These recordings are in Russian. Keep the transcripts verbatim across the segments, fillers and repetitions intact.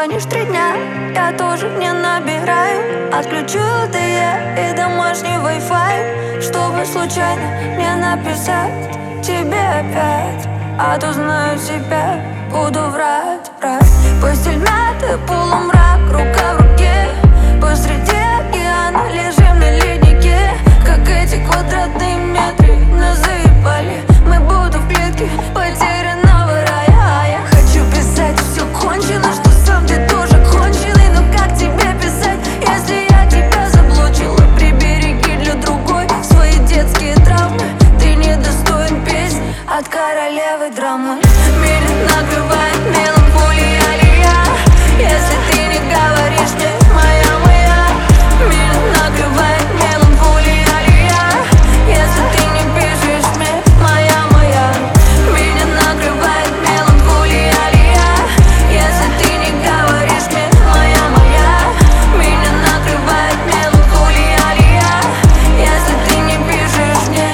звонишь три дня, я тоже не набираю. Отключу эл тэ е и домашний вай-фай, чтобы случайно не написать тебе опять. А то знаю себя, буду врать, врать. Постель мята, полумрак, рука в руке. Посреди океана лежим на леднике. Как эти квадратные метры нас заебали. Мы будто в клетке потерянного рая. А я хочу писать, все кончено, что сам ты тоже конченый. Но как тебе писать, если я тебя заблочила? Прибереги для другой свои детские травмы. Ты недостоин песни от королевы драмы. Меня накрывает меланхолия, алия. Если ты не говоришь мне, моя, моя. Меня накрывает меланхолия, алия. Если ты не пишешь мне, моя, моя. Меня накрывает меланхолия, алия. Если ты не говоришь мне, моя, моя. Меня накрывает меланхолия, алия. Если ты не пишешь мне.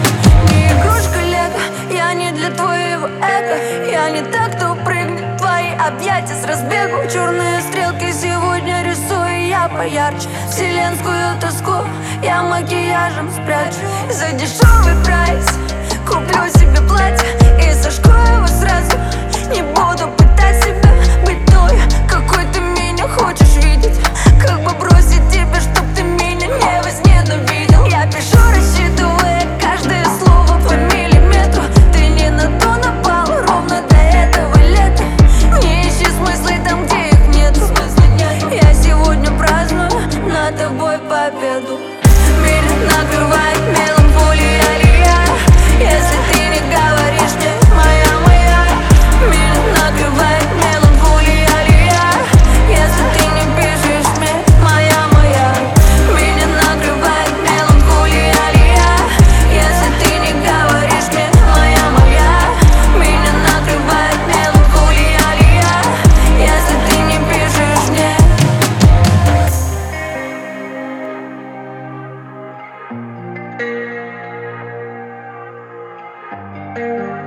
Не игрушка лего, я не для твоего эго. Я не так, кто прыгнет в твои объятия с разбегу. Черные стрелки сегодня рисую я поярче. Вселенскую тоску я макияжем спрячу. За дешевый прайс куплю себе платье и сожгу его сразу. Не буду пытать себя быть той, какой ты меня хочешь видеть. Как бы бросить тебя, чтоб ты меня не возненавидел. Я пишу, рассчитывая каждое слово по миллиметру. Ты не на то напал ровно до этого лета. Не ищи смысла там, где их нету. Я сегодня праздную над тобой победу. Меня накрывает меланхолия, алия. Если ты не говоришь мне, моя, моя. Меня накрывает меланхолия, алия. Если ты не пишешь мне, моя, моя. Меня накрывает меланхолия, алия. Если ты не говоришь мне, моя, моя. Меня накрывает меланхолия, алия. Если ты не пишешь мне. Thank you.